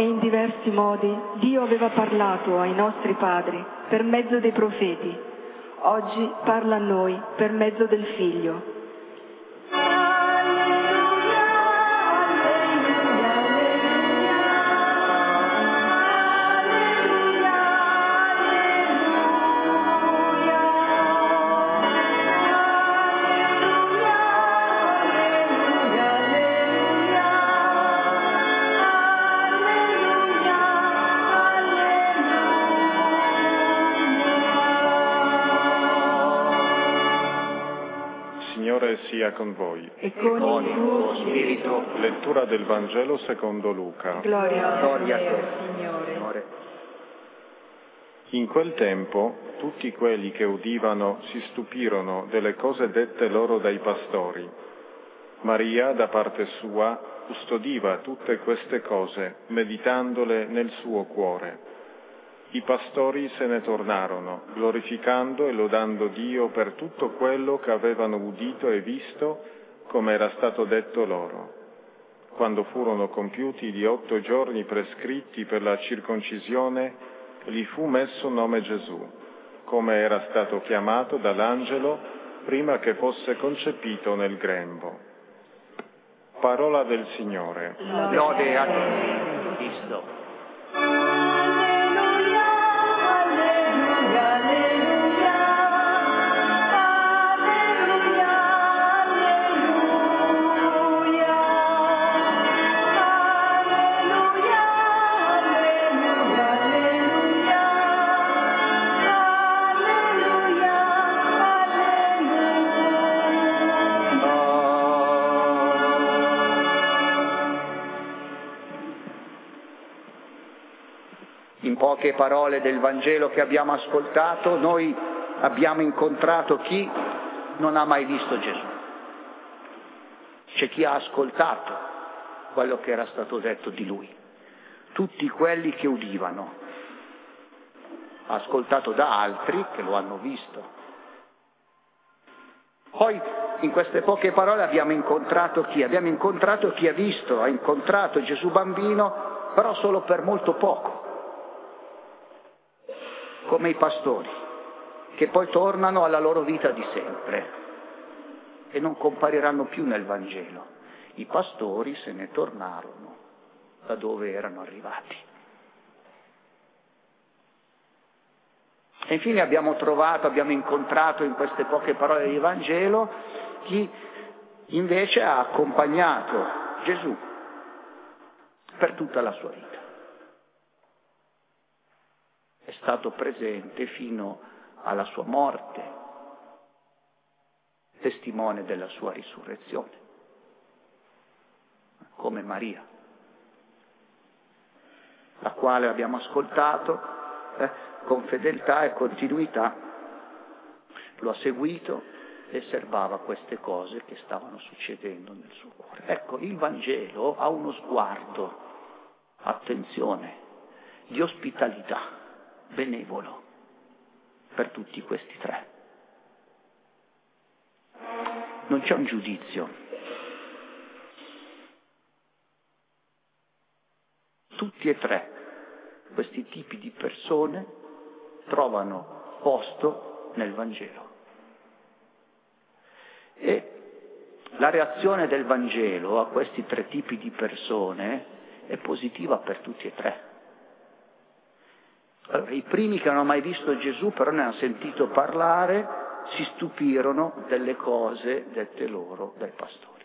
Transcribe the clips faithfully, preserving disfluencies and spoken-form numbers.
e in diversi modi Dio aveva parlato ai nostri padri per mezzo dei profeti. Oggi parla a noi per mezzo del Figlio. Sia con voi. E con il tuo spirito. Lettura del Vangelo secondo Luca. Gloria, Gloria a a te, te, Signore. Signore. In quel tempo tutti quelli che udivano si stupirono delle cose dette loro dai pastori. Maria, da parte sua, custodiva tutte queste cose, meditandole nel suo cuore. I pastori se ne tornarono, glorificando e lodando Dio per tutto quello che avevano udito e visto, come era stato detto loro. Quando furono compiuti gli otto giorni prescritti per la circoncisione, gli fu messo nome Gesù, come era stato chiamato dall'angelo prima che fosse concepito nel grembo. Parola del Signore. Lode a te, Cristo. In poche parole del Vangelo che abbiamo ascoltato, noi abbiamo incontrato chi non ha mai visto Gesù. C'è chi ha ascoltato quello che era stato detto di Lui. Tutti quelli che udivano. Ha ascoltato da altri che lo hanno visto. Poi in queste poche parole abbiamo incontrato chi? Abbiamo incontrato chi ha visto, ha incontrato Gesù bambino, però solo per molto poco. Come i pastori, che poi tornano alla loro vita di sempre e non compariranno più nel Vangelo. I pastori se ne tornarono da dove erano arrivati. E infine abbiamo trovato, abbiamo incontrato in queste poche parole di Vangelo chi invece ha accompagnato Gesù per tutta la sua vita. È stato presente fino alla sua morte, testimone della sua risurrezione, come Maria, la quale abbiamo ascoltato eh, con fedeltà e continuità, lo ha seguito e osservava queste cose che stavano succedendo nel suo cuore. Ecco, il Vangelo ha uno sguardo, attenzione, di ospitalità, benevolo per tutti questi tre. Non c'è un giudizio. Tutti e tre questi tipi di persone trovano posto nel Vangelo. E la reazione del Vangelo a questi tre tipi di persone è positiva per tutti e tre. Allora, i primi che non hanno mai visto Gesù, però ne hanno sentito parlare, si stupirono delle cose dette loro dai pastori.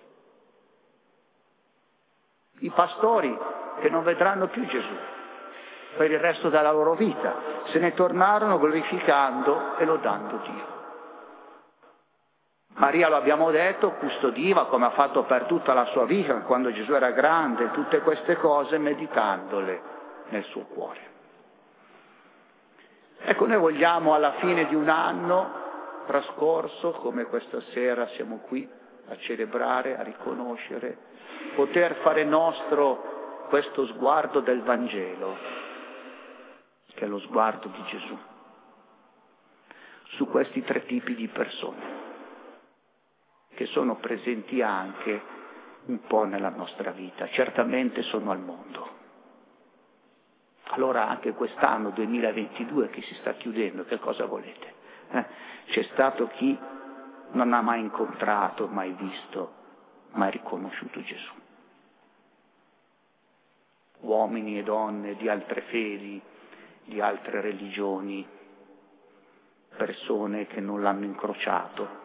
I pastori che non vedranno più Gesù per il resto della loro vita, se ne tornarono glorificando e lodando Dio. Maria, lo abbiamo detto, custodiva, come ha fatto per tutta la sua vita, quando Gesù era grande, tutte queste cose, meditandole nel suo cuore. Ecco, noi vogliamo alla fine di un anno trascorso, come questa sera siamo qui a celebrare, a riconoscere, poter fare nostro questo sguardo del Vangelo, che è lo sguardo di Gesù, su questi tre tipi di persone, che sono presenti anche un po' nella nostra vita, certamente sono al mondo. Allora anche quest'anno duemilaventidue che si sta chiudendo, che cosa volete? Eh? C'è stato chi non ha mai incontrato, mai visto, mai riconosciuto Gesù. Uomini e donne di altre fedi, di altre religioni, persone che non l'hanno incrociato.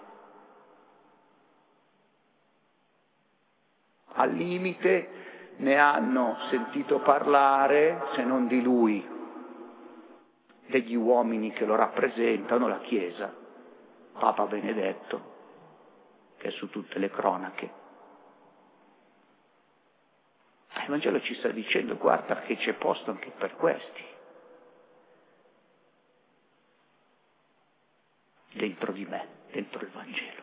Al limite ne hanno sentito parlare, se non di lui, degli uomini che lo rappresentano, la Chiesa, Papa Benedetto, che è su tutte le cronache. Il Vangelo ci sta dicendo, guarda che c'è posto anche per questi, dentro di me, dentro il Vangelo.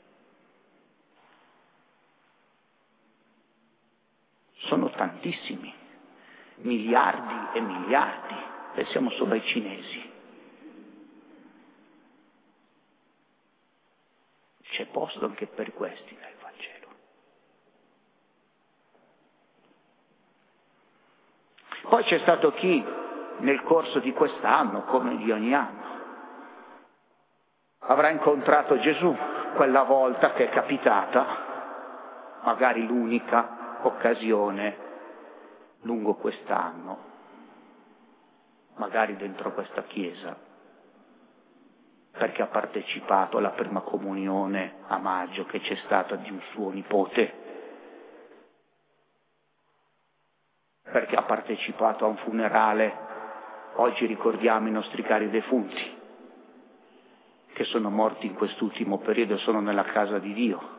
Sono tantissimi, miliardi e miliardi, pensiamo solo ai cinesi. C'è posto anche per questi nel Vangelo. Poi c'è stato chi nel corso di quest'anno, come di ogni anno, avrà incontrato Gesù quella volta che è capitata, magari l'unica occasione lungo quest'anno, magari dentro questa chiesa, perché ha partecipato alla prima comunione a maggio che c'è stata di un suo nipote, perché ha partecipato a un funerale. Oggi ricordiamo i nostri cari defunti che sono morti in quest'ultimo periodo e sono nella casa di Dio.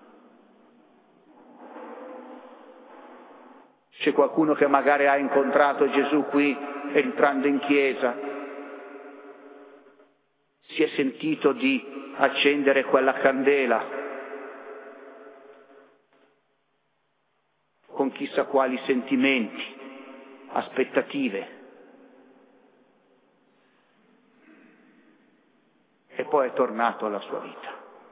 C'è qualcuno che magari ha incontrato Gesù qui entrando in chiesa, si è sentito di accendere quella candela con chissà quali sentimenti, aspettative, e poi è tornato alla sua vita.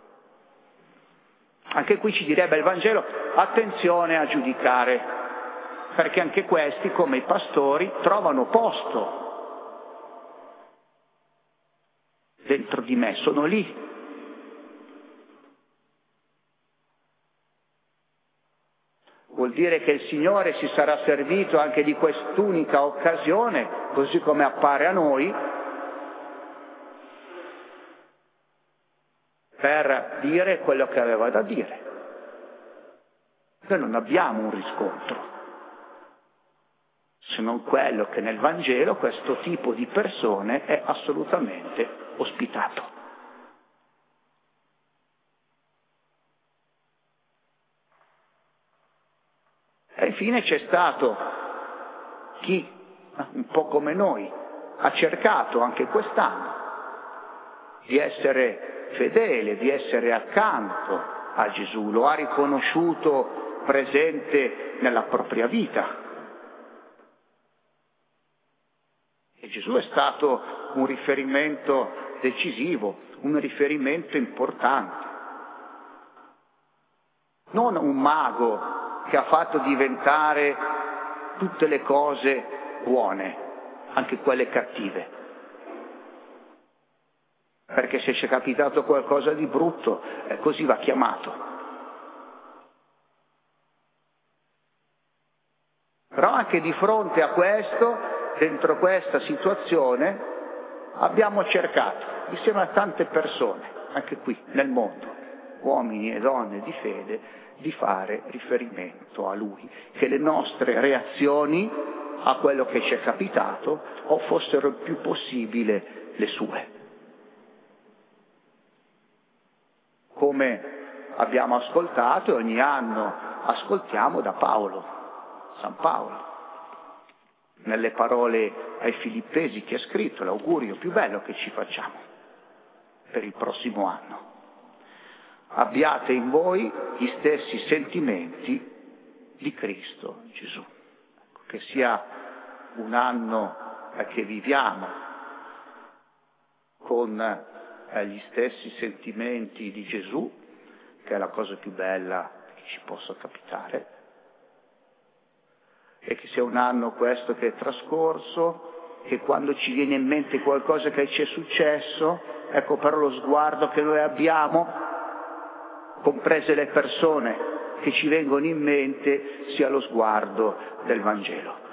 Anche qui ci direbbe il Vangelo, attenzione a giudicare, perché anche questi, come i pastori, trovano posto dentro di me, sono lì. Vuol dire che il Signore si sarà servito anche di quest'unica occasione, così come appare a noi, per dire quello che aveva da dire. Noi non abbiamo un riscontro, se non quello che nel Vangelo questo tipo di persone è assolutamente ospitato. E infine c'è stato chi, un po' come noi, ha cercato anche quest'anno di essere fedele, di essere accanto a Gesù, lo ha riconosciuto presente nella propria vita. E Gesù è stato un riferimento decisivo, un riferimento importante. Non un mago che ha fatto diventare tutte le cose buone, anche quelle cattive. Perché se c'è capitato qualcosa di brutto, eh, così va chiamato. Però anche di fronte a questo, dentro questa situazione, abbiamo cercato, insieme a tante persone, anche qui nel mondo, uomini e donne di fede, di fare riferimento a Lui, che le nostre reazioni a quello che ci è capitato o fossero il più possibile le sue. Come abbiamo ascoltato e ogni anno ascoltiamo da Paolo, San Paolo, nelle parole ai Filippesi che ha scritto, l'augurio più bello che ci facciamo per il prossimo anno. Abbiate in voi gli stessi sentimenti di Cristo Gesù. Che sia un anno che viviamo con gli stessi sentimenti di Gesù, che è la cosa più bella che ci possa capitare, e che sia un anno questo che è trascorso, che quando ci viene in mente qualcosa che ci è successo, ecco, per lo sguardo che noi abbiamo, comprese le persone che ci vengono in mente, sia lo sguardo del Vangelo.